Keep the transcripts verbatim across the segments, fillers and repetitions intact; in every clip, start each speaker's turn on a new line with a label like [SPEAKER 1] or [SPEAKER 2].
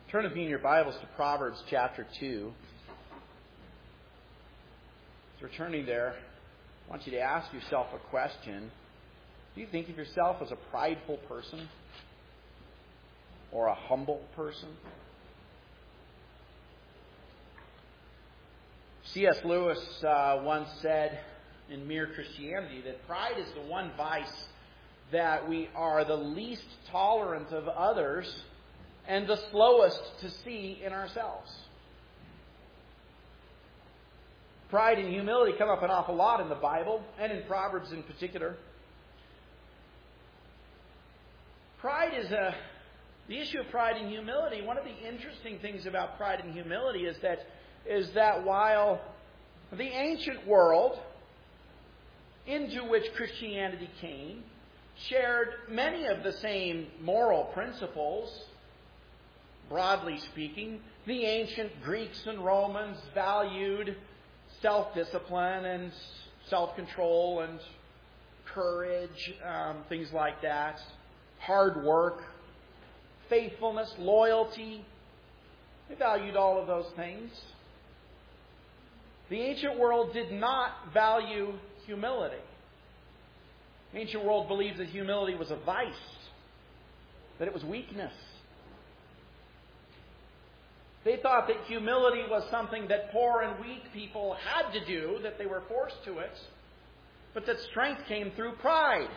[SPEAKER 1] Turn with me in your Bibles to Proverbs chapter two. As we're turning there, I want you to ask yourself a question. Do you think of yourself as a prideful person or a humble person? C S Lewis uh, once said in Mere Christianity that pride is the one vice that we are the least tolerant of others and the slowest to see in ourselves. Pride and humility come up an awful lot in the Bible, and in Proverbs in particular. Pride is a... The issue of pride and humility, one of the interesting things about pride and humility is that, is that while the ancient world into which Christianity came shared many of the same moral principles, broadly speaking, the ancient Greeks and Romans valued self-discipline and self-control and courage, um, things like that, hard work, faithfulness, loyalty. They valued all of those things. The ancient world did not value humility. The ancient world believed that humility was a vice, that it was weakness. They thought that humility was something that poor and weak people had to do, that they were forced to it, but that strength came through pride.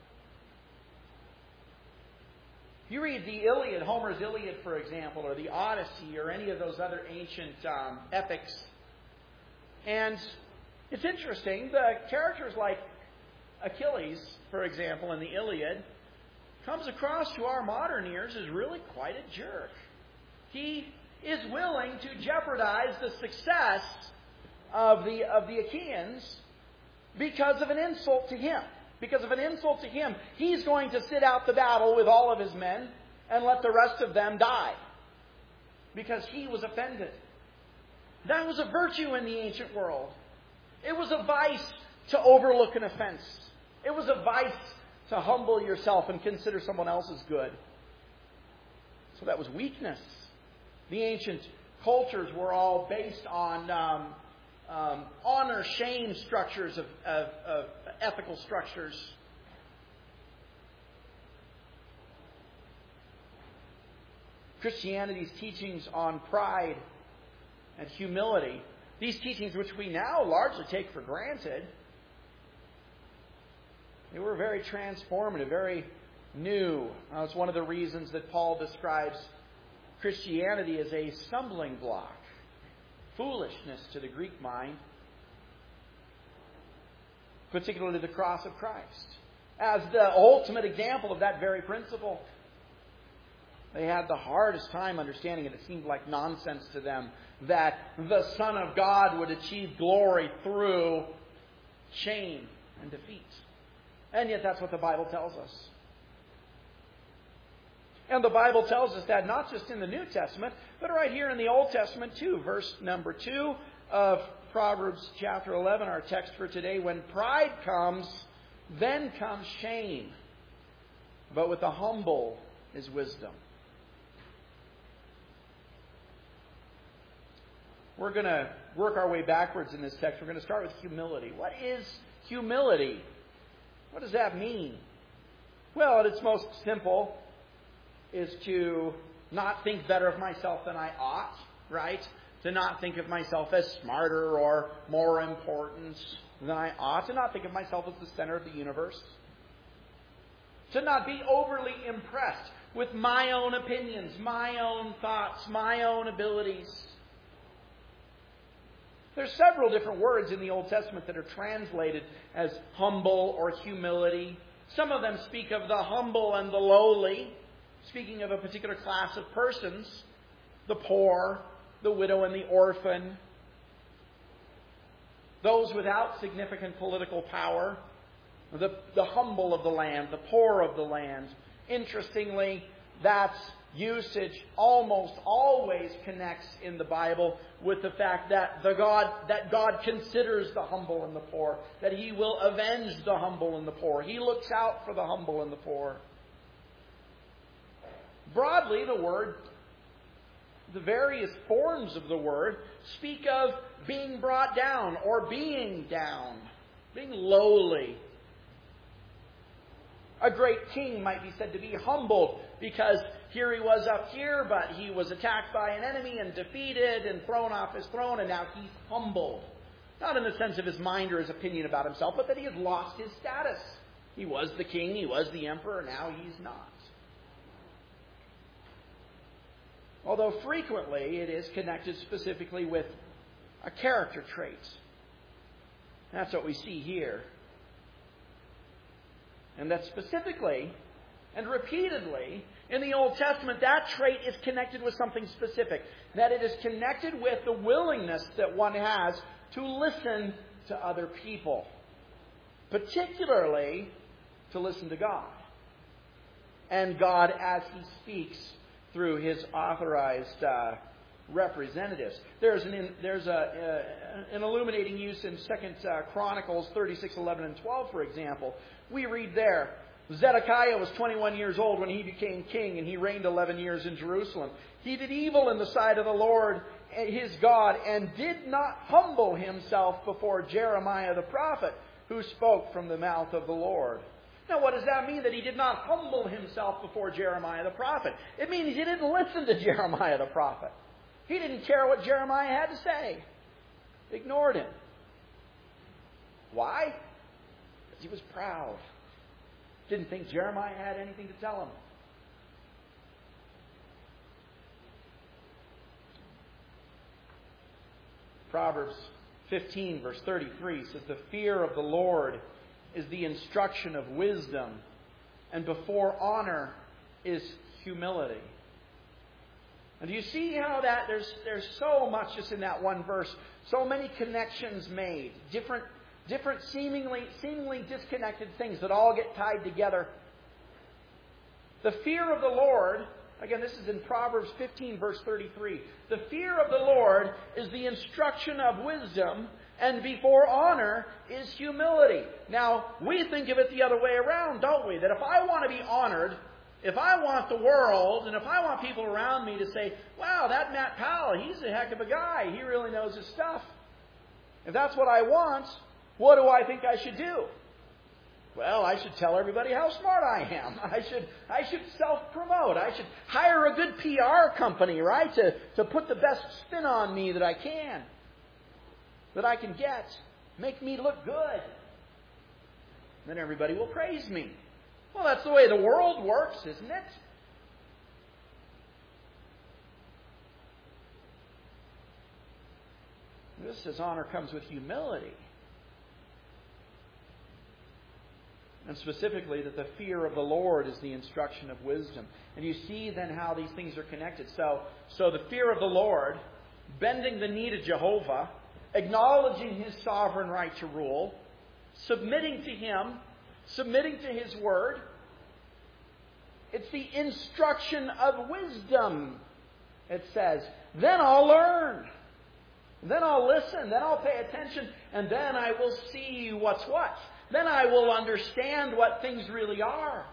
[SPEAKER 1] If you read the Iliad, Homer's Iliad, for example, or the Odyssey, or any of those other ancient um, epics, and it's interesting, the characters like Achilles, for example, in the Iliad, comes across to our modern ears as really quite a jerk. He is willing to jeopardize the success of the of the Achaeans because of an insult to him. Because of an insult to him, he's going to sit out the battle with all of his men and let the rest of them die because he was offended. That was a virtue in the ancient world. It was a vice to overlook an offense. It was a vice to humble yourself and consider someone else as good. So that was weakness. The ancient cultures were all based on um, um, honor-shame structures of, of, of ethical structures. Christianity's teachings on pride and humility, these teachings which we now largely take for granted, they were very transformative, very new. Uh, it's one of the reasons that Paul describes Christianity as a stumbling block, foolishness to the Greek mind, particularly the cross of Christ, as the ultimate example of that very principle. They had the hardest time understanding it. It seemed like nonsense to them that the Son of God would achieve glory through shame and defeat. And yet that's what the Bible tells us. And the Bible tells us that not just in the New Testament, but right here in the Old Testament too. Verse number two of Proverbs chapter eleven, our text for today. When pride comes, then comes shame. But with the humble is wisdom. We're going to work our way backwards in this text. We're going to start with humility. What is humility? What does that mean? Well, at its most simple, is to not think better of myself than I ought, right? To not think of myself as smarter or more important than I ought. To not think of myself as the center of the universe. To not be overly impressed with my own opinions, my own thoughts, my own abilities. There's several different words in the Old Testament that are translated as humble or humility. Some of them speak of the humble and the lowly, speaking of a particular class of persons, the poor, the widow and the orphan, those without significant political power, the, the humble of the land, the poor of the land. Interestingly, that usage almost always connects in the Bible with the fact that the God that God considers the humble and the poor, that He will avenge the humble and the poor. He looks out for the humble and the poor. Broadly, the word the various forms of the word speak of being brought down or being down, being lowly. A great king might be said to be humbled because here he was up here, but he was attacked by an enemy and defeated and thrown off his throne, and now he's humbled. Not in the sense of his mind or his opinion about himself, but that he has lost his status. He was the king, he was the emperor, now he's not. Although frequently it is connected specifically with a character trait. That's what we see here. And that specifically and repeatedly in the Old Testament, that trait is connected with something specific. That it is connected with the willingness that one has to listen to other people. Particularly to listen to God. And God as He speaks through His authorized uh, representatives. There's an there's a, uh, an illuminating use in Second uh, Chronicles thirty-six, eleven, and twelve, for example. We read there, Zedekiah was twenty-one years old when he became king, and he reigned eleven years in Jerusalem. He did evil in the sight of the Lord his God, and did not humble himself before Jeremiah the prophet, who spoke from the mouth of the Lord. Now, what does that mean, that he did not humble himself before Jeremiah the prophet? It means he didn't listen to Jeremiah the prophet. He didn't care what Jeremiah had to say. Ignored him. Why? Because he was proud. Didn't think Jeremiah had anything to tell him. Proverbs fifteen, verse thirty-three says, "The fear of the Lord is the instruction of wisdom, and before honor is humility." And do you see how that there's there's so much just in that one verse, so many connections made, different different seemingly seemingly disconnected things that all get tied together. The fear of the Lord, again, this is in Proverbs fifteen, verse thirty-three. The fear of the Lord is the instruction of wisdom, and before honor is humility. Now, we think of it the other way around, don't we? That if I want to be honored, if I want the world, and if I want people around me to say, "Wow, that Matt Powell, he's a heck of a guy. He really knows his stuff." If that's what I want, what do I think I should do? Well, I should tell everybody how smart I am. I should I should self-promote. I should hire a good P R company, right, to, to put the best spin on me that I can, that I can get. Make me look good. Then everybody will praise me. Well, that's the way the world works, isn't it? This says honor comes with humility. And specifically that the fear of the Lord is the instruction of wisdom. And you see then how these things are connected. So, so the fear of the Lord, bending the knee to Jehovah, acknowledging His sovereign right to rule, submitting to Him, submitting to His word. It's the instruction of wisdom, it says. Then I'll learn. Then I'll listen. Then I'll pay attention. And then I will see what's what. Then I will understand what things really are.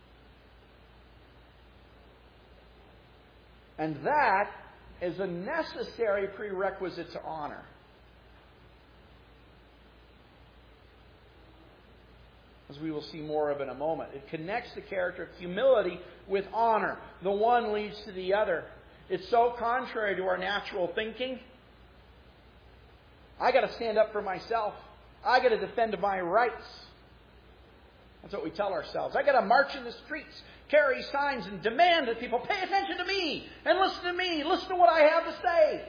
[SPEAKER 1] And that is a necessary prerequisite to honor. As we will see more of in a moment. It connects the character of humility with honor. The one leads to the other. It's so contrary to our natural thinking. I got to stand up for myself. I got to defend my rights. That's what we tell ourselves. I got to march in the streets, carry signs, and demand that people pay attention to me and listen to me. Listen to what I have to say.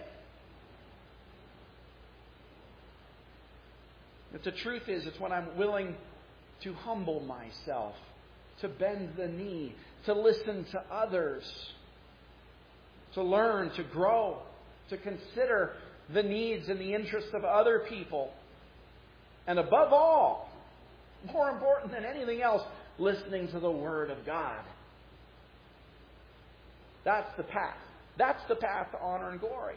[SPEAKER 1] But the truth is, it's when I'm willing to humble myself, to bend the knee, to listen to others, to learn, to grow, to consider the needs and the interests of other people. And above all, more important than anything else, listening to the Word of God. That's the path. That's the path to honor and glory.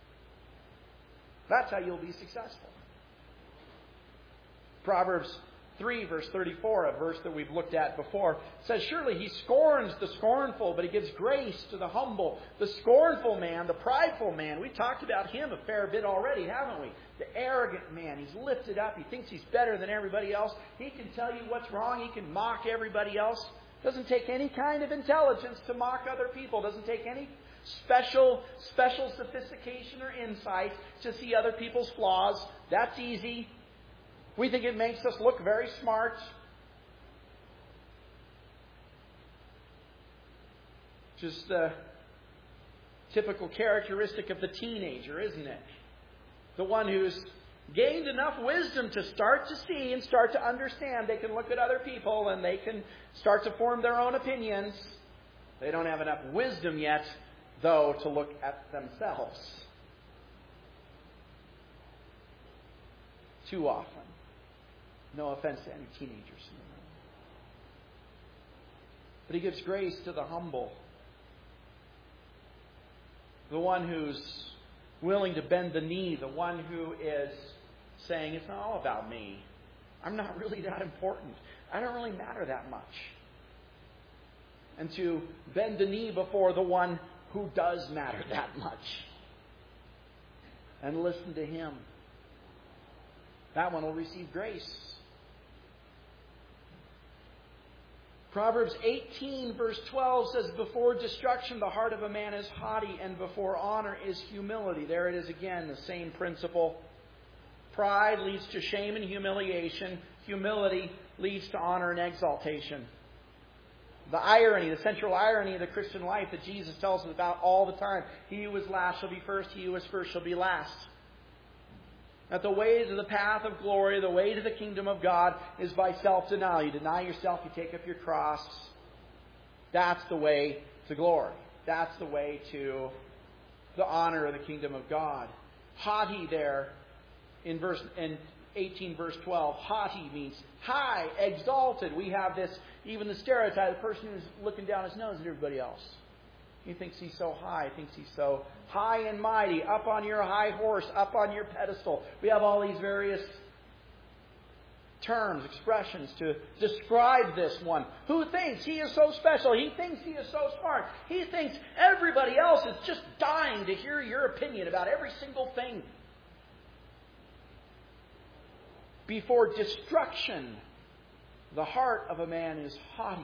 [SPEAKER 1] That's how you'll be successful. Proverbs three, verse thirty-four, a verse that we've looked at before, says, surely he scorns the scornful, but he gives grace to the humble. The scornful man, the prideful man, we talked about him a fair bit already, haven't we? The arrogant man, he's lifted up, he thinks he's better than everybody else. He can tell you what's wrong, he can mock everybody else. Doesn't take any kind of intelligence to mock other people. Doesn't take any special, special sophistication or insight to see other people's flaws. That's easy. We think it makes us look very smart. Just the typical characteristic of the teenager, isn't it? The one who's gained enough wisdom to start to see and start to understand. They can look at other people and they can start to form their own opinions. They don't have enough wisdom yet, though, to look at themselves. Too often. No offense to any teenagers in the room. But he gives grace to the humble. The one who's willing to bend the knee. The one who is saying, it's not all about me. I'm not really that important. I don't really matter that much. And to bend the knee before the one who does matter that much. And listen to him. That one will receive grace. Proverbs eighteen verse twelve says, before destruction the heart of a man is haughty, and before honor is humility. There it is again, the same principle. Pride leads to shame and humiliation. Humility leads to honor and exaltation. The irony, the central irony of the Christian life that Jesus tells us about all the time. He who is last shall be first, he who is first shall be last. That the way to the path of glory, the way to the kingdom of God is by self-denial. You deny yourself, you take up your cross. That's the way to glory. That's the way to the honor of the kingdom of God. Haughty there in verse in eighteen verse twelve. Haughty means high, exalted. We have this, even the stereotype, the person who's looking down his nose at everybody else. He thinks he's so high, thinks he's so high and mighty, up on your high horse, up on your pedestal. We have all these various terms, expressions to describe this one. Who thinks he is so special? He thinks he is so smart. He thinks everybody else is just dying to hear your opinion about every single thing. Before destruction, the heart of a man is haughty.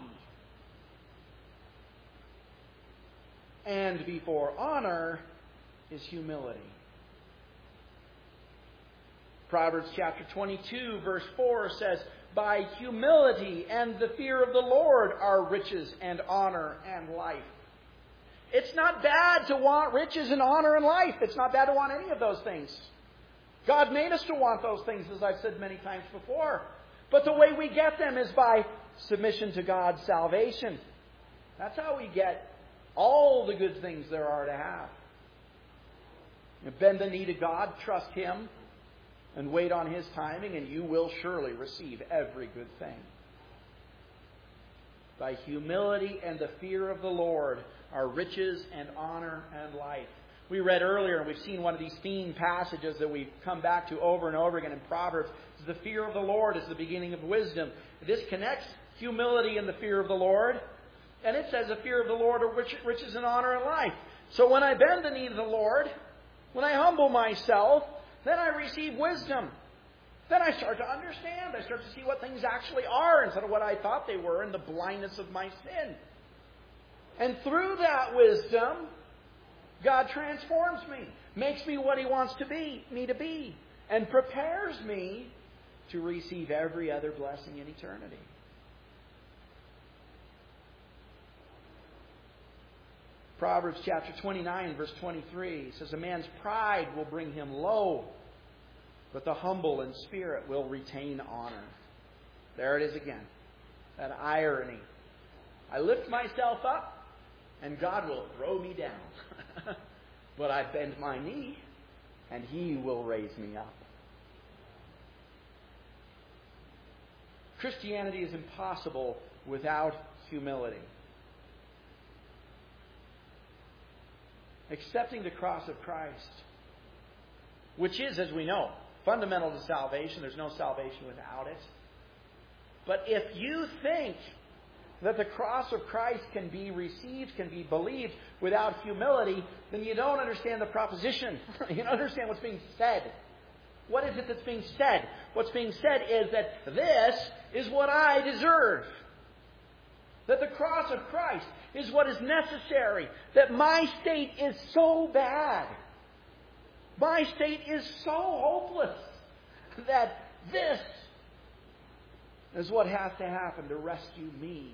[SPEAKER 1] And before honor is humility. Proverbs chapter twenty-two verse four says, by humility and the fear of the Lord are riches and honor and life. It's not bad to want riches and honor and life. It's not bad to want any of those things. God made us to want those things, as I've said many times before. But the way we get them is by submission to God's salvation. That's how we get all the good things there are to have. You bend the knee to God, trust Him, and wait on His timing, and you will surely receive every good thing. By humility and the fear of the Lord are riches and honor and life. We read earlier, and we've seen one of these theme passages that we've come back to over and over again in Proverbs. The fear of the Lord is the beginning of wisdom. This connects humility and the fear of the Lord. And it says the fear of the Lord are riches and honor and life. So when I bend the knee to the Lord, when I humble myself, then I receive wisdom. Then I start to understand. I start to see what things actually are instead of what I thought they were in the blindness of my sin. And through that wisdom, God transforms me, makes me what He wants to be, me to be, and prepares me to receive every other blessing in eternity. Proverbs chapter twenty-nine, verse twenty-three says, a man's pride will bring him low, but the humble in spirit will retain honor. There it is again. That irony. I lift myself up, and God will throw me down. But I bend my knee, and He will raise me up. Christianity is impossible without humility. Accepting the cross of Christ, which is, as we know, fundamental to salvation. There's no salvation without it. But if you think that the cross of Christ can be received, can be believed without humility, then you don't understand the proposition. You don't understand what's being said. What is it that's being said? What's being said is that this is what I deserve. That the cross of Christ is what is necessary. That my state is so bad. My state is so hopeless that this is what has to happen to rescue me.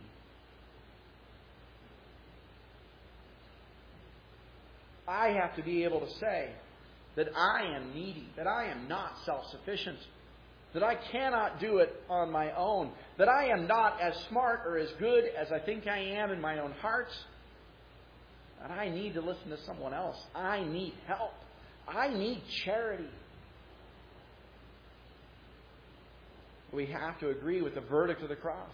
[SPEAKER 1] I have to be able to say that I am needy, that I am not self-sufficient, that I cannot do it on my own, that I am not as smart or as good as I think I am in my own heart, that I need to listen to someone else. I need help. I need charity. We have to agree with the verdict of the cross.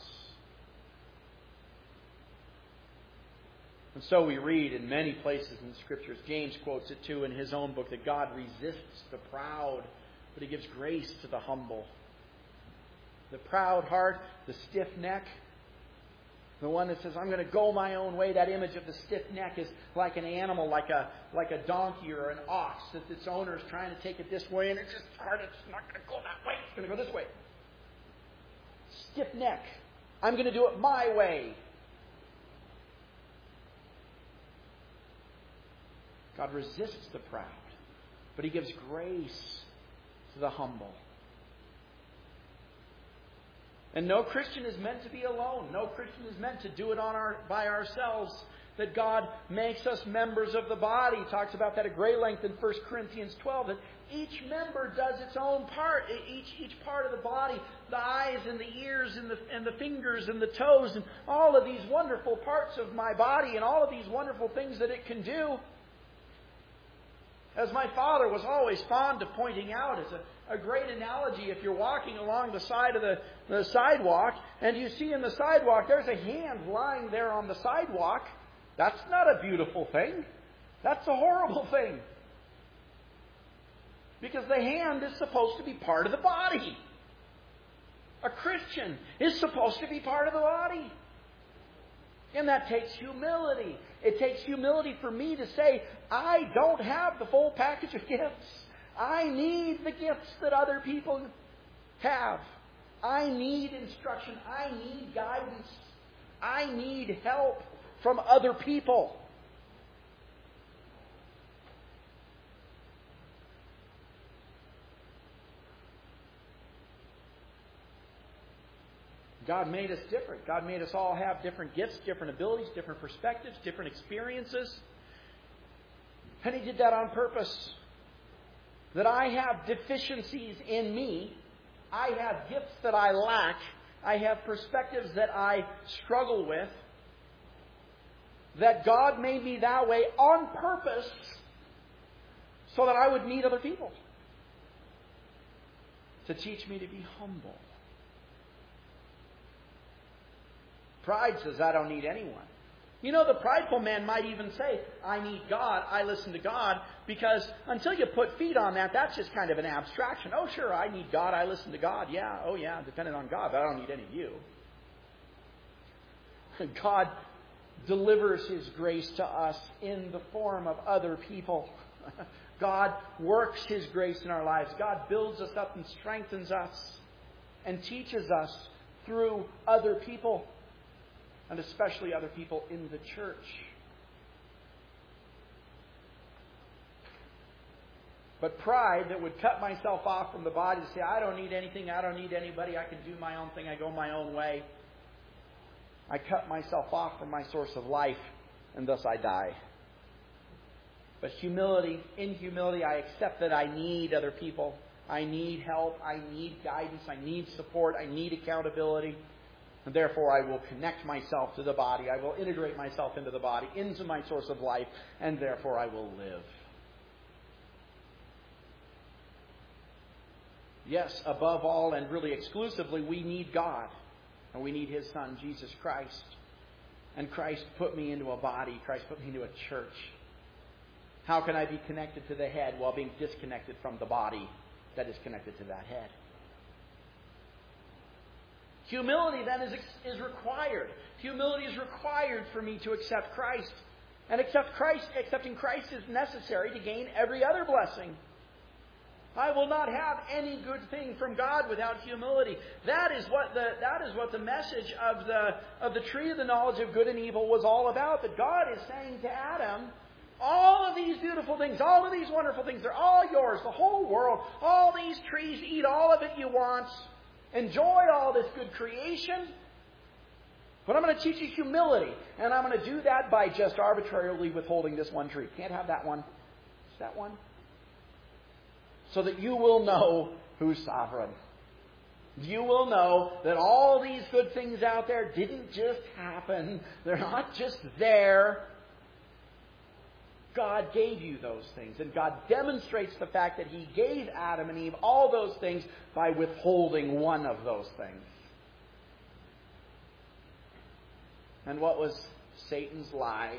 [SPEAKER 1] And so we read in many places in the Scriptures, James quotes it too in his own book, that God resists the proud, but He gives grace to the humble. The proud heart, the stiff neck, the one that says, I'm going to go my own way. That image of the stiff neck is like an animal, like a like a donkey or an ox, that its owner is trying to take it this way, and it's just hard, it's not going to go that way, it's going to go this way. Stiff neck. I'm going to do it my way. God resists the proud, but He gives grace to the humble. And no Christian is meant to be alone. No Christian is meant to do it on our by ourselves. That God makes us members of the body. He talks about that at great length in First Corinthians twelve. That each member does its own part. Each each part of the body, the eyes and the ears and the and the fingers and the toes and all of these wonderful parts of my body and all of these wonderful things that it can do. As my father was always fond of pointing out, as a, a great analogy, if you're walking along the side of the, the sidewalk and you see in the sidewalk there's a hand lying there on the sidewalk, that's not a beautiful thing. That's a horrible thing. Because the hand is supposed to be part of the body. A Christian is supposed to be part of the body. And that takes humility. It takes humility for me to say, I don't have the full package of gifts. I need the gifts that other people have. I need instruction. I need guidance. I need help from other people. God made us different. God made us all have different gifts, different abilities, different perspectives, different experiences. And He did that on purpose. That I have deficiencies in me. I have gifts that I lack. I have perspectives that I struggle with. That God made me that way on purpose so that I would meet other people. To teach me to be humble. Pride says, I don't need anyone. You know, the prideful man might even say, I need God, I listen to God, because until you put feet on that, that's just kind of an abstraction. Oh, sure, I need God, I listen to God. Yeah, oh yeah, dependent on God, but I don't need any of you. God delivers His grace to us in the form of other people. God works His grace in our lives. God builds us up and strengthens us and teaches us through other people. And especially other people in the church. But pride that would cut myself off from the body to say, I don't need anything, I don't need anybody, I can do my own thing, I go my own way. I cut myself off from my source of life, and thus I die. But humility, in humility, I accept that I need other people. I need help, I need guidance, I need support, I need accountability. And therefore, I will connect myself to the body. I will integrate myself into the body, into my source of life, and therefore I will live. Yes, above all and really exclusively, we need God. And we need His Son, Jesus Christ. And Christ put me into a body. Christ put me into a church. How can I be connected to the head while being disconnected from the body that is connected to that head? Humility then is, is required. Humility is required for me to accept Christ. And accept Christ, accepting Christ is necessary to gain every other blessing. I will not have any good thing from God without humility. That is what the that is what the message of the of the tree of the knowledge of good and evil was all about. That God is saying to Adam, all of these beautiful things, all of these wonderful things, they're all yours, the whole world, all these trees, eat all of it you want, enjoy all this good creation. But I'm going to teach you humility, and I'm going to do that by just arbitrarily withholding this one tree. Can't have that one. Just that one. So that you will know who's sovereign. You will know that all these good things out there didn't just happen. They're not just there. God gave you those things. And God demonstrates the fact that He gave Adam and Eve all those things by withholding one of those things. And what was Satan's lie?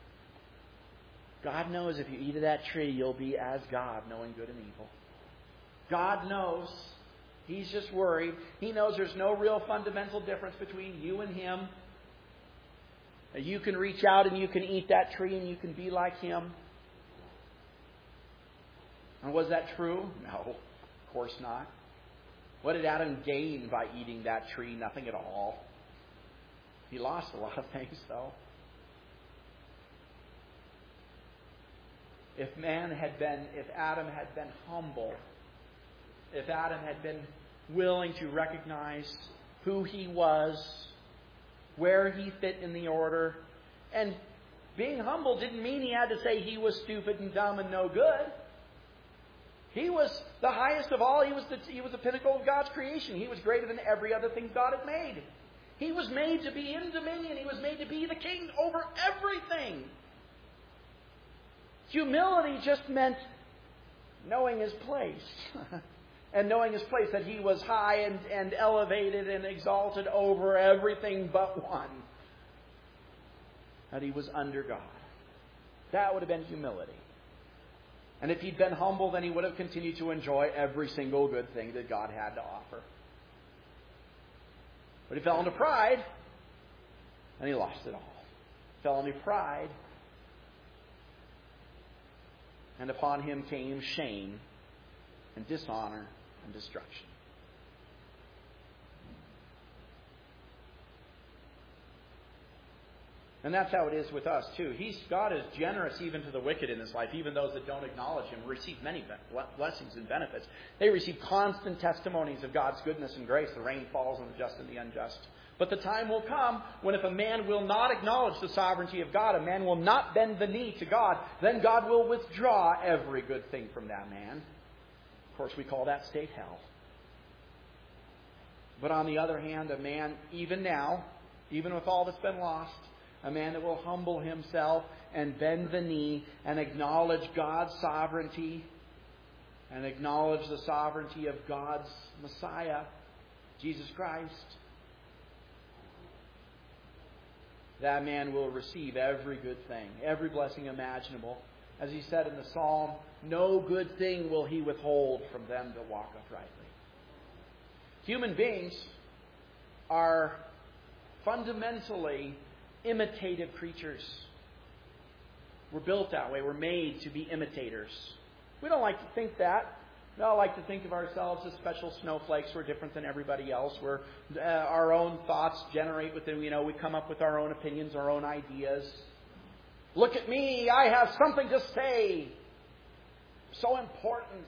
[SPEAKER 1] God knows if you eat of that tree, you'll be as God, knowing good and evil. God knows. He's just worried. He knows there's no real fundamental difference between you and Him. You can reach out and you can eat that tree and you can be like Him. And was that true? No, of course not. What did Adam gain by eating that tree? Nothing at all. He lost a lot of things, though. If man had been, if Adam had been humble, if Adam had been willing to recognize who he was, where he fit in the order, and being humble didn't mean he had to say he was stupid and dumb and no good. He was the highest of all. He was the, he was the pinnacle of God's creation. He was greater than every other thing God had made. He was made to be in dominion. He was made to be the king over everything. Humility just meant knowing his place. And knowing his place, that he was high and, and elevated and exalted over everything but one. That he was under God. That would have been humility. And if he'd been humble, then he would have continued to enjoy every single good thing that God had to offer. But he fell into pride, and he lost it all. Fell into pride, and upon him came shame and dishonor and destruction. And that's how it is with us too. He's, God is generous even to the wicked in this life. Even those that don't acknowledge Him receive many blessings and benefits. They receive constant testimonies of God's goodness and grace. The rain falls on the just and the unjust. But the time will come when if a man will not acknowledge the sovereignty of God, a man will not bend the knee to God, then God will withdraw every good thing from that man. Of course, we call that state hell. But on the other hand, a man, even now, even with all that's been lost, a man that will humble himself and bend the knee and acknowledge God's sovereignty and acknowledge the sovereignty of God's Messiah, Jesus Christ, that man will receive every good thing, every blessing imaginable. As he said in the Psalm, no good thing will He withhold from them that walk uprightly. Human beings are fundamentally imitative creatures. We're built that way. We're made to be imitators. We don't like to think that. We don't like to think of ourselves as special snowflakes. We're different than everybody else. We're uh, our own thoughts generate within. You know, we come up with our own opinions, our own ideas. Look at me! I have something to say. So important.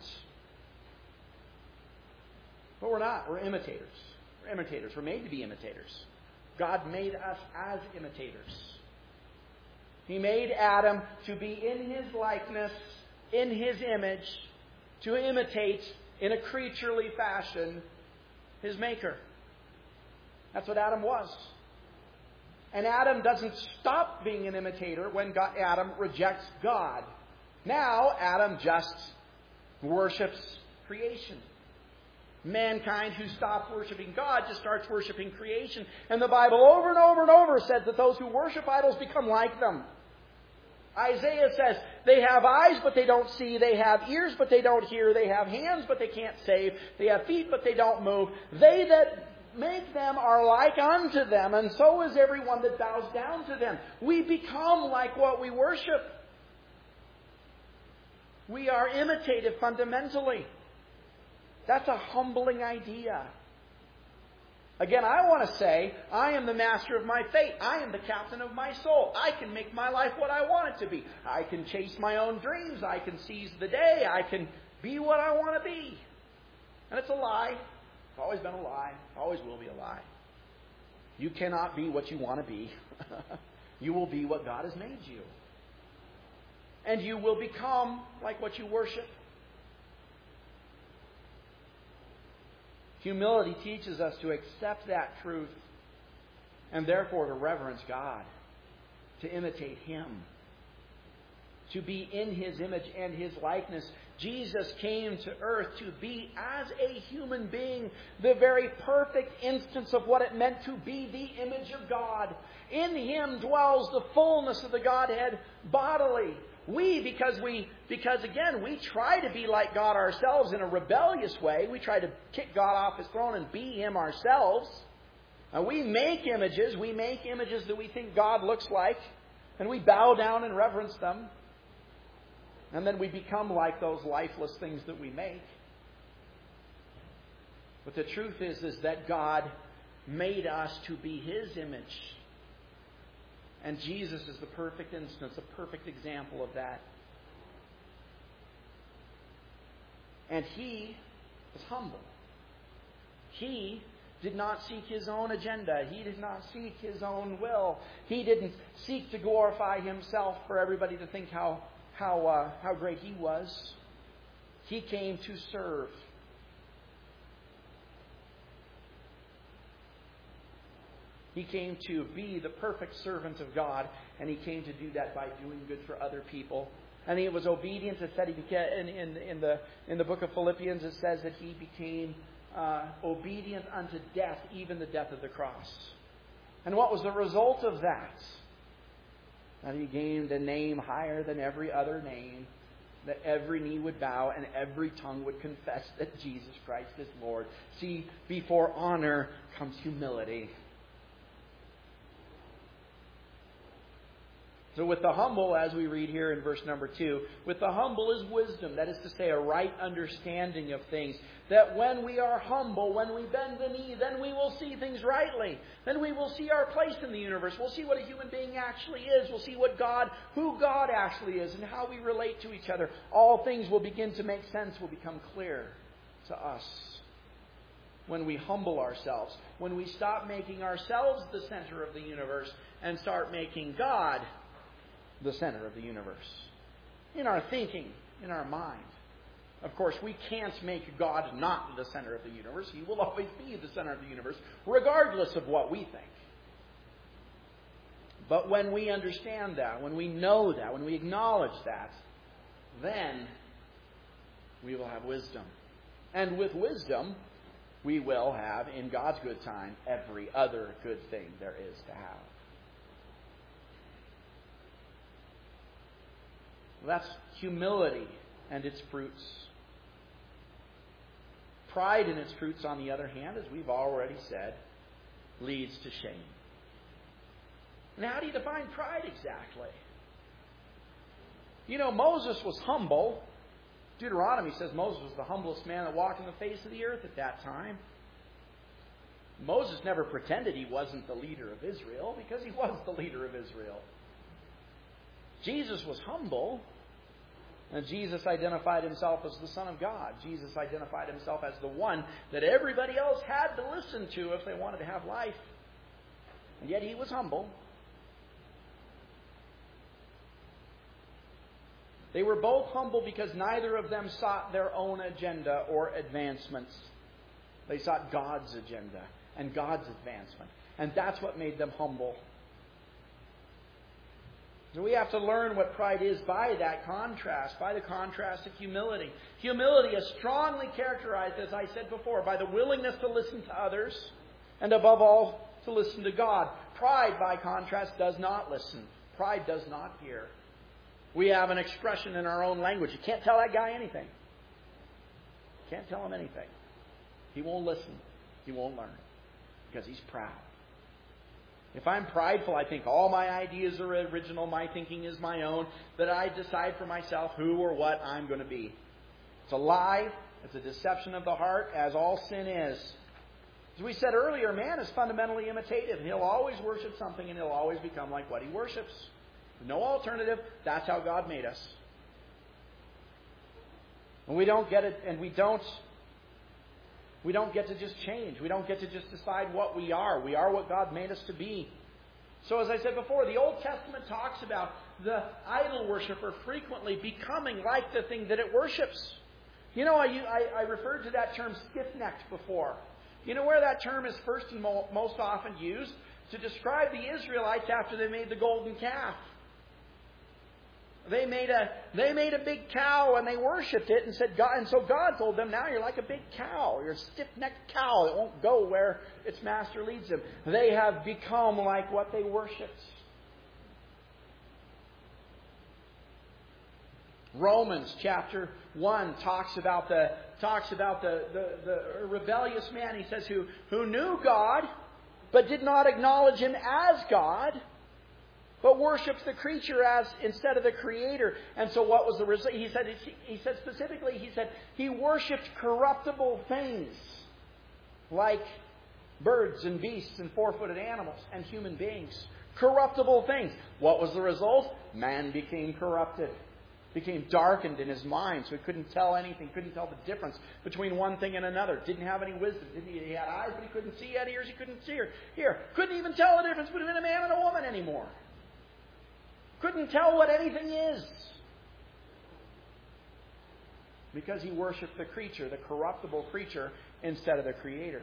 [SPEAKER 1] But we're not. We're imitators. We're imitators. We're made to be imitators. God made us as imitators. He made Adam to be in His likeness, in His image, to imitate in a creaturely fashion his Maker. That's what Adam was. And Adam doesn't stop being an imitator when God, Adam rejects God. Now Adam just worships creation. Mankind who stopped worshiping God just starts worshiping creation. And the Bible over and over and over says that those who worship idols become like them. Isaiah says, they have eyes but they don't see. They have ears but they don't hear. They have hands but they can't save. They have feet but they don't move. They that make them are like unto them, and so is everyone that bows down to them. We become like what we worship. We are imitative fundamentally. That's a humbling idea. Again, I want to say, I am the master of my fate. I am the captain of my soul. I can make my life what I want it to be. I can chase my own dreams. I can seize the day. I can be what I want to be. And it's a lie. It's always been a lie. Always will be a lie. You cannot be what you want to be. You will be what God has made you. And you will become like what you worship. Humility teaches us to accept that truth and therefore to reverence God, to imitate Him, to be in His image and His likeness. Jesus came to earth to be, as a human being, the very perfect instance of what it meant to be the image of God. In Him dwells the fullness of the Godhead bodily. We, because we, because again, we try to be like God ourselves in a rebellious way. We try to kick God off His throne and be Him ourselves. And we make images. We make images that we think God looks like. And we bow down and reverence them. And then we become like those lifeless things that we make. But the truth is, is that God made us to be His image. And Jesus is the perfect instance, a perfect example of that. And He was humble. He did not seek His own agenda. He did not seek His own will. He didn't seek to glorify Himself for everybody to think how, how, uh, how great He was. He came to serve. He came to be the perfect servant of God, and He came to do that by doing good for other people. And He was obedient. It said He became, in, in, in the in the book of Philippians, it says that He became uh, obedient unto death, even the death of the cross. And what was the result of that? That He gained a name higher than every other name, that every knee would bow and every tongue would confess that Jesus Christ is Lord. See, before honor comes humility. So with the humble, as we read here in verse number two, with the humble is wisdom. That is to say, a right understanding of things. That when we are humble, when we bend the knee, then we will see things rightly. Then we will see our place in the universe. We'll see what a human being actually is. We'll see what God, who God actually is, and how we relate to each other. All things will begin to make sense, will become clear to us. When we humble ourselves, when we stop making ourselves the center of the universe and start making God the center of the universe. In our thinking, in our mind. Of course, we can't make God not the center of the universe. He will always be the center of the universe, regardless of what we think. But when we understand that, when we know that, when we acknowledge that, then we will have wisdom. And with wisdom, we will have, in God's good time, every other good thing there is to have. That's humility and its fruits. Pride and its fruits, on the other hand, as we've already said, leads to shame. Now, how do you define pride exactly? You know, Moses was humble. Deuteronomy says Moses was the humblest man that walked on the face of the earth at that time. Moses never pretended he wasn't the leader of Israel, because he was the leader of Israel. Jesus was humble. And Jesus identified Himself as the Son of God. Jesus identified Himself as the one that everybody else had to listen to if they wanted to have life. And yet He was humble. They were both humble because neither of them sought their own agenda or advancements. They sought God's agenda and God's advancement. And that's what made them humble. So we have to learn what pride is by that contrast, by the contrast of humility. Humility is strongly characterized, as I said before, by the willingness to listen to others, and above all, to listen to God. Pride, by contrast, does not listen. Pride does not hear. We have an expression in our own language. You can't tell that guy anything. You can't tell him anything. He won't listen. He won't learn. Because he's proud. If I'm prideful, I think all my ideas are original, my thinking is my own, that I decide for myself who or what I'm going to be. It's a lie. It's a deception of the heart, as all sin is. As we said earlier, man is fundamentally imitative. He'll always worship something and he'll always become like what he worships. No alternative. That's how God made us. And we don't get it, and we don't we don't get to just change. We don't get to just decide what we are. We are what God made us to be. So as I said before, the Old Testament talks about the idol worshiper frequently becoming like the thing that it worships. You know, I, I, I referred to that term stiff-necked before. You know where that term is first and mo- most often used? To describe the Israelites after they made the golden calf. They made a they made a big cow and they worshipped it and said God and so God told them, now you're like a big cow. You're a stiff-necked cow that won't go where its master leads them. They have become like what they worshipped. Romans chapter one talks about the talks about the, the, the rebellious man. He says who who knew God but did not acknowledge Him as God, but worships the creature as instead of the Creator. And so what was the result? He said, he said specifically, he said he worshipped corruptible things like birds and beasts and four-footed animals and human beings. Corruptible things. What was the result? Man became corrupted. Became darkened in his mind, so he couldn't tell anything, couldn't tell the difference between one thing and another. Didn't have any wisdom. Didn't he? He had eyes, but he couldn't see. He had ears, he couldn't see her. Here, couldn't even tell the difference between a man and a woman anymore. Couldn't tell what anything is. Because he worshipped the creature, the corruptible creature, instead of the Creator.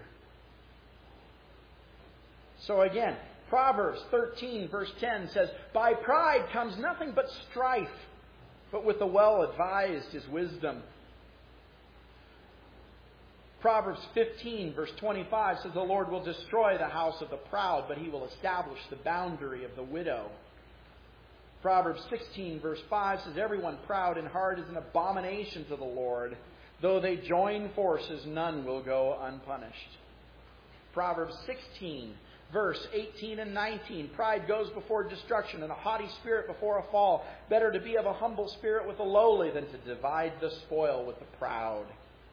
[SPEAKER 1] So again, Proverbs thirteen verse ten says, by pride comes nothing but strife, but with the well-advised is wisdom. Proverbs fifteen verse twenty-five says, the Lord will destroy the house of the proud, but He will establish the boundary of the widow. Proverbs sixteen verse five says, everyone proud in heart is an abomination to the Lord. Though they join forces, none will go unpunished. Proverbs sixteen verse eighteen and nineteen. Pride goes before destruction, and a haughty spirit before a fall. Better to be of a humble spirit with the lowly than to divide the spoil with the proud.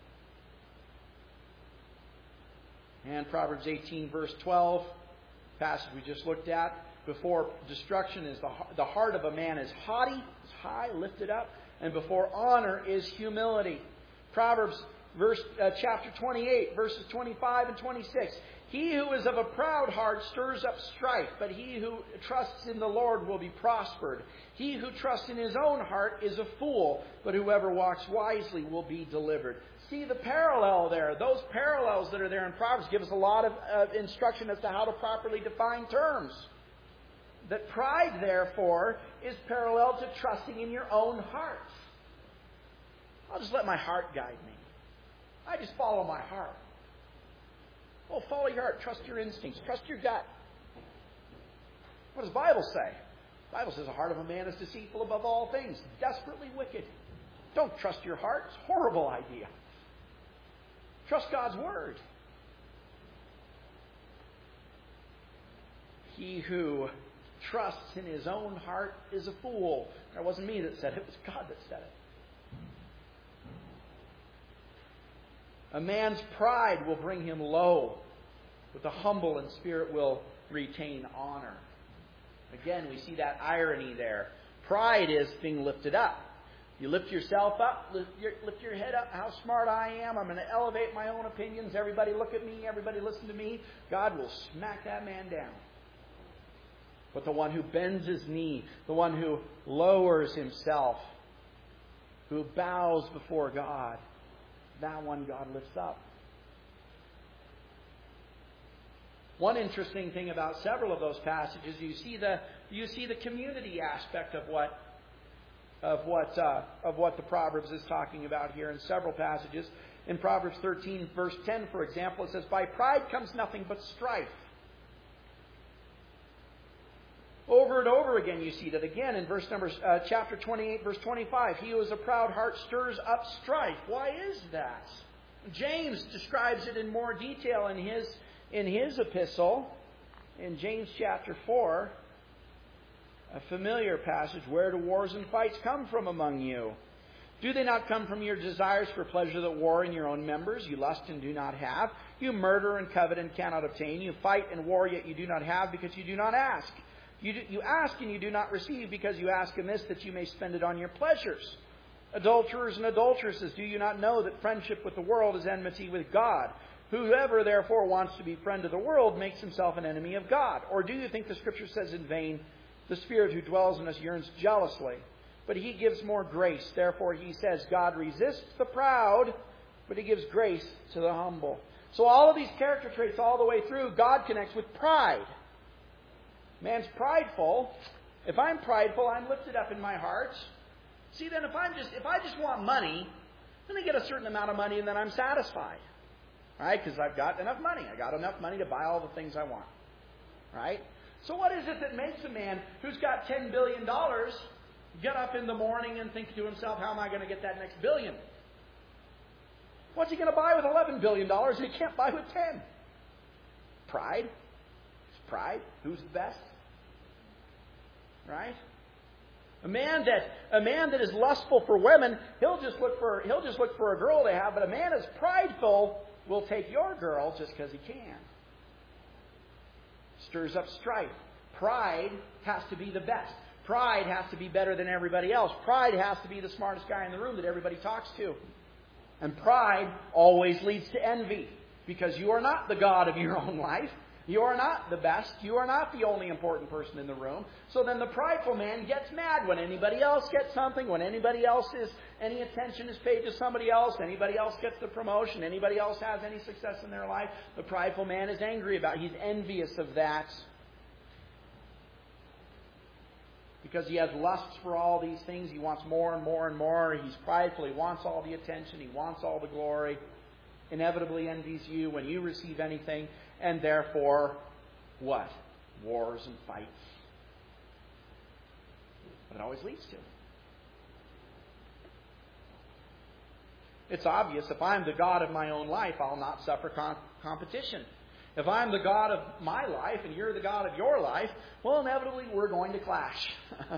[SPEAKER 1] And Proverbs eighteen verse twelve, passage we just looked at. Before destruction is the, the heart of a man is haughty, is high, lifted up, and before honor is humility. Proverbs verse uh, chapter twenty-eight, verses twenty-five and twenty-six. He who is of a proud heart stirs up strife, but he who trusts in the Lord will be prospered. He who trusts in his own heart is a fool, but whoever walks wisely will be delivered. See the parallel there. Those parallels that are there in Proverbs give us a lot of uh, instruction as to how to properly define terms. That pride, therefore, is parallel to trusting in your own heart. I'll just let my heart guide me. I just follow my heart. Well, follow your heart. Trust your instincts. Trust your gut. What does the Bible say? The Bible says the heart of a man is deceitful above all things, desperately wicked. Don't trust your heart. It's a horrible idea. Trust God's Word. He who trusts in his own heart is a fool. It wasn't me that said it. It was God that said it. A man's pride will bring him low, but the humble in spirit will retain honor. Again, we see that irony there. Pride is being lifted up. You lift yourself up, lift your, lift your head up, how smart I am. I'm going to elevate my own opinions. Everybody look at me. Everybody listen to me. God will smack that man down. But the one who bends his knee, the one who lowers himself, who bows before God, that one God lifts up. One interesting thing about several of those passages, you see the you see the community aspect of what of what uh, of what the Proverbs is talking about here in several passages. In Proverbs thirteen, verse ten, for example, it says, "By pride comes nothing but strife." Over and over again, you see that again in verse number uh, chapter twenty-eight, verse twenty-five. He who has a proud heart stirs up strife. Why is that? James describes it in more detail in his in his epistle, in James chapter four, a familiar passage, where do wars and fights come from among you? Do they not come from your desires for pleasure that war in your own members? You lust and do not have. You murder and covet and cannot obtain. You fight and war, yet you do not have because you do not ask. You, do, you ask and you do not receive because you ask amiss that you may spend it on your pleasures. Adulterers and adulteresses, do you not know that friendship with the world is enmity with God? Whoever therefore wants to be friend of the world makes himself an enemy of God. Or do you think the Scripture says in vain, the Spirit who dwells in us yearns jealously, but He gives more grace. Therefore He says, God resists the proud, but He gives grace to the humble. So all of these character traits all the way through, God connects with pride. Man's prideful. If I'm prideful, I'm lifted up in my heart. See, then if I'm just if I just want money, then I get a certain amount of money and then I'm satisfied. Right? Because I've got enough money. I got enough money to buy all the things I want. Right? So what is it that makes a man who's got ten billion dollars get up in the morning and think to himself, how am I going to get that next billion? What's he going to buy with eleven billion dollars and he can't buy with ten? Pride. It's pride. Who's the best? Right? A man that a man that is lustful for women, he'll just look for he'll just look for a girl to have, but a man that's prideful will take your girl just because he can. Stirs up strife. Pride has to be the best. Pride has to be better than everybody else. Pride has to be the smartest guy in the room that everybody talks to. And pride always leads to envy, because you are not the God of your own life. You are not the best. You are not the only important person in the room. So then the prideful man gets mad when anybody else gets something, when anybody else is, any attention is paid to somebody else, anybody else gets the promotion, anybody else has any success in their life. The prideful man is angry about it. He's envious of that. Because he has lusts for all these things. He wants more and more and more. He's prideful. He wants all the attention. He wants all the glory. Inevitably envies you when you receive anything. And therefore, what? Wars and fights. What it always leads to. It's obvious, if I'm the God of my own life, I'll not suffer com- competition. If I'm the God of my life and you're the God of your life, well, inevitably we're going to clash.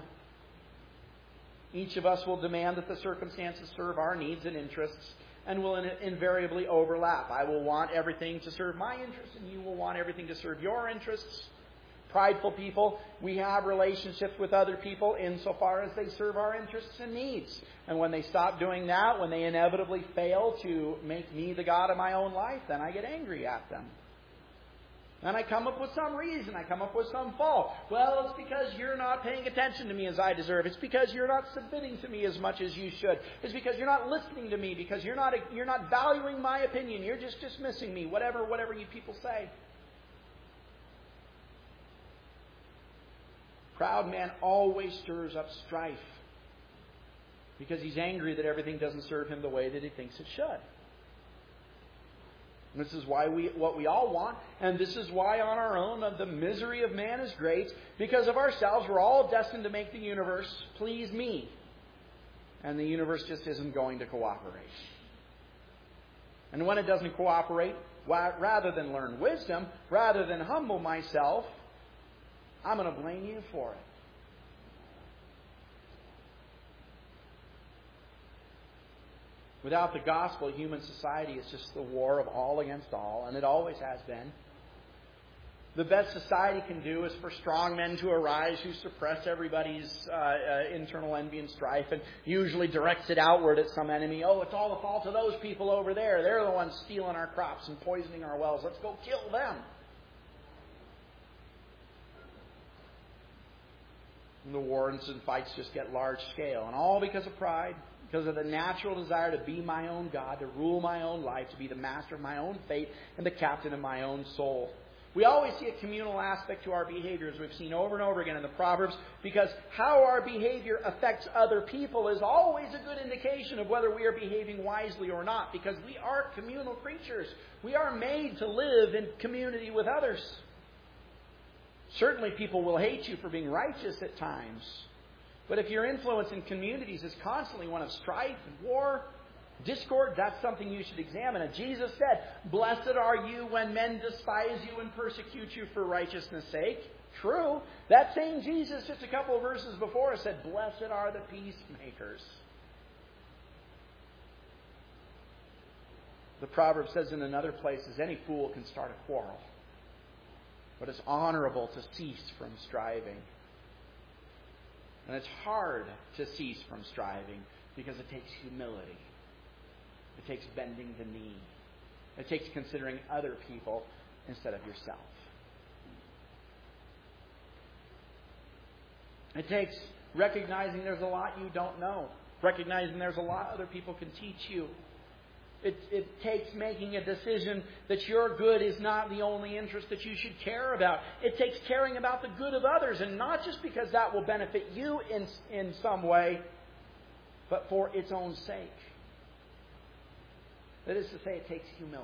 [SPEAKER 1] Each of us will demand that the circumstances serve our needs and interests, and will in- invariably overlap. I will want everything to serve my interests, and you will want everything to serve your interests. Prideful people, we have relationships with other people insofar as they serve our interests and needs. And when they stop doing that, when they inevitably fail to make me the God of my own life, then I get angry at them. And I come up with some reason. I come up with some fault. Well, it's because you're not paying attention to me as I deserve. It's because you're not submitting to me as much as you should. It's because you're not listening to me. Because you're not you're not valuing my opinion. You're just dismissing me. Whatever, whatever you people say. Proud man always stirs up strife. Because he's angry that everything doesn't serve him the way that he thinks it should. This is why we what we all want, and this is why on our own the misery of man is great. Because of ourselves, we're all destined to make the universe please me. And the universe just isn't going to cooperate. And when it doesn't cooperate, rather than learn wisdom, rather than humble myself, I'm going to blame you for it. Without the gospel, human society is just the war of all against all, and it always has been. The best society can do is for strong men to arise who suppress everybody's uh, uh, internal envy and strife, and usually directs it outward at some enemy. Oh, it's all the fault of those people over there. They're the ones stealing our crops and poisoning our wells. Let's go kill them. And the wars and fights just get large scale, and all because of pride. Because of the natural desire to be my own God, to rule my own life, to be the master of my own fate, and the captain of my own soul. We always see a communal aspect to our behavior, as we've seen over and over again in the Proverbs, because how our behavior affects other people is always a good indication of whether we are behaving wisely or not, because we are communal creatures. We are made to live in community with others. Certainly people will hate you for being righteous at times. But if your influence in communities is constantly one of strife and war, Discord, that's something you should examine. And Jesus said, "Blessed are you when men despise you and persecute you for righteousness' sake." True. That same Jesus, just a couple of verses before, said, "Blessed are the peacemakers." The proverb says in another place, "Any fool can start a quarrel, but it's honorable to cease from striving." And it's hard to cease from striving because it takes humility. It takes bending the knee. It takes considering other people instead of yourself. It takes recognizing there's a lot you don't know. Recognizing there's a lot other people can teach you. It, it takes making a decision that your good is not the only interest that you should care about. It takes caring about the good of others, and not just because that will benefit you in, in some way, but for its own sake. That is to say, it takes humility.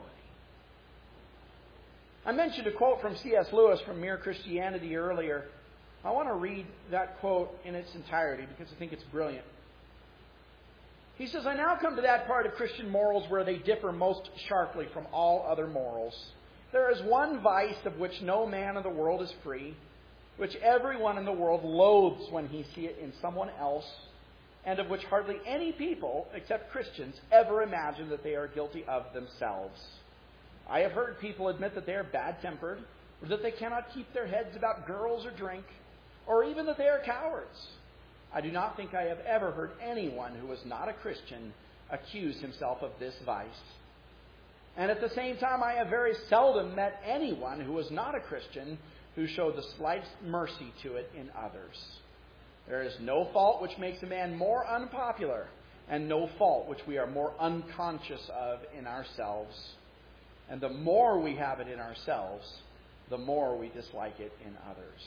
[SPEAKER 1] I mentioned a quote from C S Lewis from Mere Christianity earlier. I want to read that quote in its entirety because I think it's brilliant. He says, "I now come to that part of Christian morals where they differ most sharply from all other morals. There is one vice of which no man in the world is free, which everyone in the world loathes when he sees it in someone else, and of which hardly any people, except Christians, ever imagine that they are guilty of themselves. I have heard people admit that they are bad-tempered, or that they cannot keep their heads about girls or drink, or even that they are cowards. I do not think I have ever heard anyone who was not a Christian accuse himself of this vice. And at the same time, I have very seldom met anyone who was not a Christian who showed the slightest mercy to it in others. There is no fault which makes a man more unpopular, and no fault which we are more unconscious of in ourselves. And the more we have it in ourselves, the more we dislike it in others."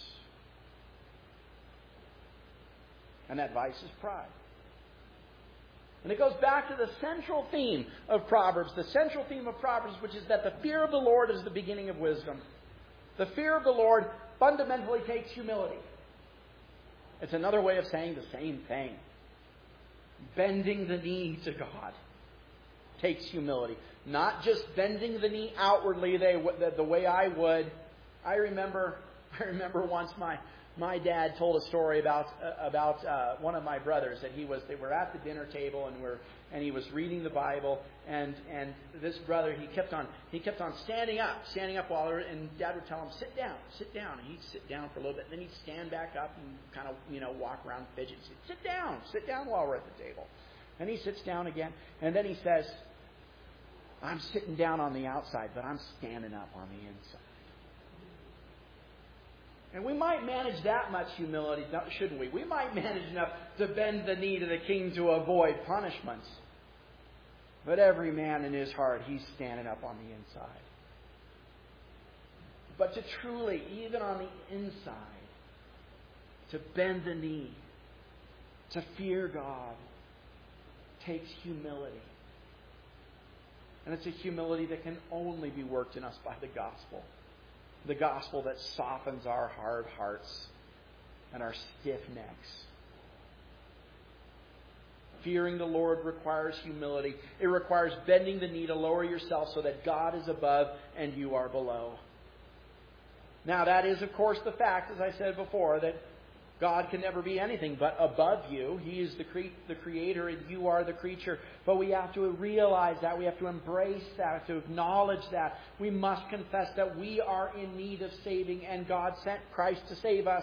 [SPEAKER 1] And that vice is pride. And it goes back to the central theme of Proverbs, the central theme of Proverbs, which is that the fear of the Lord is the beginning of wisdom. The fear of the Lord fundamentally takes humility. It's another way of saying the same thing. Bending the knee to God takes humility. Not just bending the knee outwardly the, the way I would. I remember, I remember once my my dad told a story about uh, about uh, one of my brothers that he was. They were at the dinner table and were and he was reading the Bible, and and this brother he kept on he kept on standing up, standing up while and Dad would tell him sit down, sit down, and he'd sit down for a little bit, and then he'd stand back up and kind of you know walk around fidget. He'd say, sit down, sit down while we're at the table, and he sits down again, and then he says, "I'm sitting down on the outside, but I'm standing up on the inside." And we might manage that much humility, shouldn't we? We might manage enough to bend the knee to the king to avoid punishments. But every man in his heart, he's standing up on the inside. But to truly, even on the inside, to bend the knee, to fear God, takes humility. And it's a humility that can only be worked in us by the gospel. The gospel that softens our hard hearts and our stiff necks. Fearing the Lord requires humility. It requires bending the knee to lower yourself so that God is above and you are below. Now that is, of course, the fact, as I said before, that God can never be anything but above you. He is the, cre- the creator and you are the creature. But we have to realize that. We have to embrace that, to acknowledge that. We must confess that we are in need of saving and God sent Christ to save us.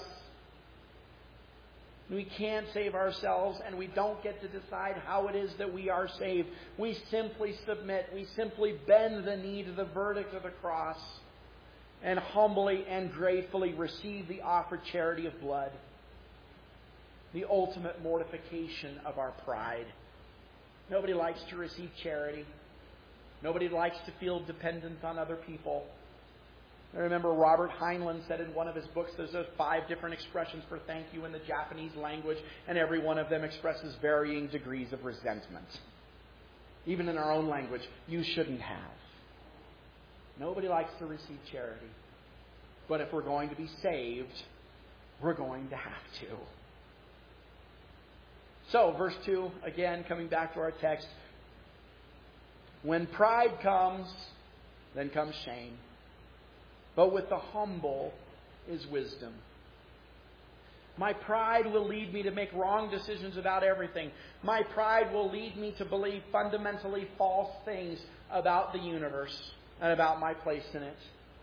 [SPEAKER 1] We can't save ourselves and we don't get to decide how it is that we are saved. We simply submit. We simply bend the knee to the verdict of the cross and humbly and gratefully receive the offered charity of blood. The ultimate mortification of our pride. Nobody likes to receive charity. Nobody likes to feel dependent on other people. I remember Robert Heinlein said in one of his books, there's those five different expressions for thank you in the Japanese language, and every one of them expresses varying degrees of resentment. Even in our own language, you shouldn't have. Nobody likes to receive charity. But if we're going to be saved, we're going to have to. So, verse two, again, coming back to our text. When pride comes, then comes shame. But with the humble is wisdom. My pride will lead me to make wrong decisions about everything. My pride will lead me to believe fundamentally false things about the universe and about my place in it.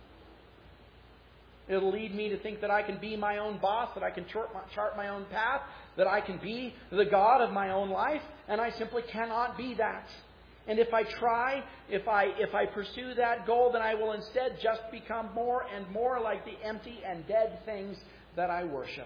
[SPEAKER 1] It'll lead me to think that I can be my own boss, that I can chart my, chart my own path, that I can be the God of my own life, and I simply cannot be that. And if I try, if I if I pursue that goal, then I will instead just become more and more like the empty and dead things that I worship.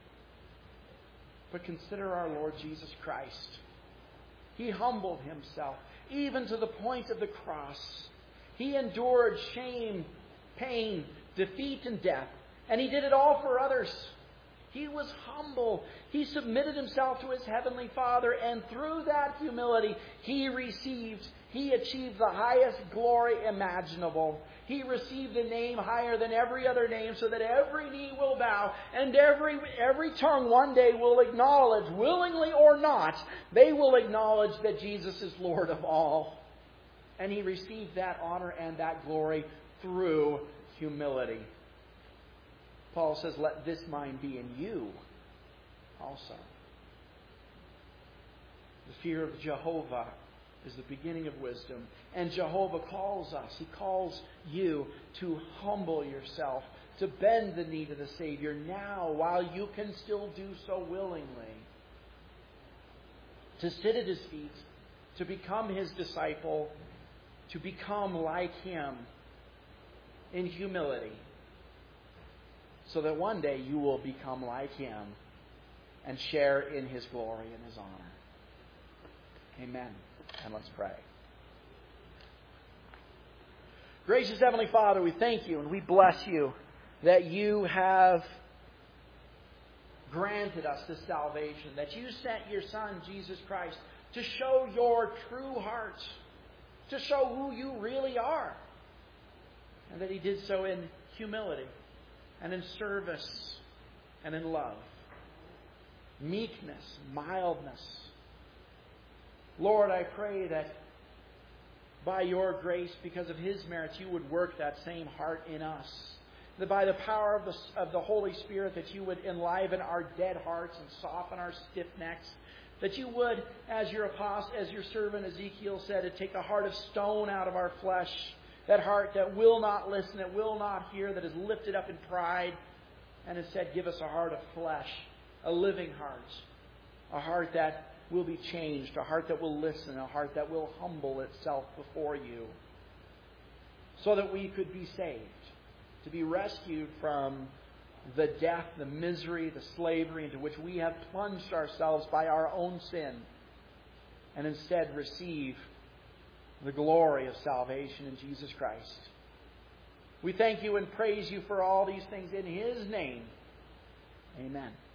[SPEAKER 1] But consider our Lord Jesus Christ. He humbled Himself, even to the point of the cross. He endured shame, pain, defeat, and death. And He did it all for others. He was humble. He submitted Himself to His Heavenly Father. And through that humility, He received, He achieved the highest glory imaginable. He received a name higher than every other name, so that every knee will bow and every, every tongue one day will acknowledge, willingly or not, they will acknowledge that Jesus is Lord of all. And He received that honor and that glory through humility. Paul says, let this mind be in you also. The fear of Jehovah is the beginning of wisdom. And Jehovah calls us, He calls you to humble yourself, to bend the knee to the Savior now while you can still do so willingly. To sit at His feet, to become His disciple, to become like Him in humility, so that one day you will become like Him and share in His glory and His honor. Amen. And let's pray. Gracious Heavenly Father, we thank You and we bless You that You have granted us this salvation, that You sent Your Son, Jesus Christ, to show Your true heart, to show who You really are, and that He did so in humility and in service and in love, meekness, mildness. Lord, I pray that by Your grace, because of His merits, You would work that same heart in us. That by the power of the, of the Holy Spirit, that You would enliven our dead hearts and soften our stiff necks. That You would, as Your apostle, as Your servant Ezekiel said, to take the heart of stone out of our flesh. That heart that will not listen, that will not hear, that is lifted up in pride. And instead give us a heart of flesh, a living heart. A heart that will be changed, a heart that will listen, a heart that will humble itself before You, so that we could be saved, to be rescued from the death, the misery, the slavery into which we have plunged ourselves by our own sin, and instead receive the glory of salvation in Jesus Christ. We thank You and praise You for all these things in His name. Amen.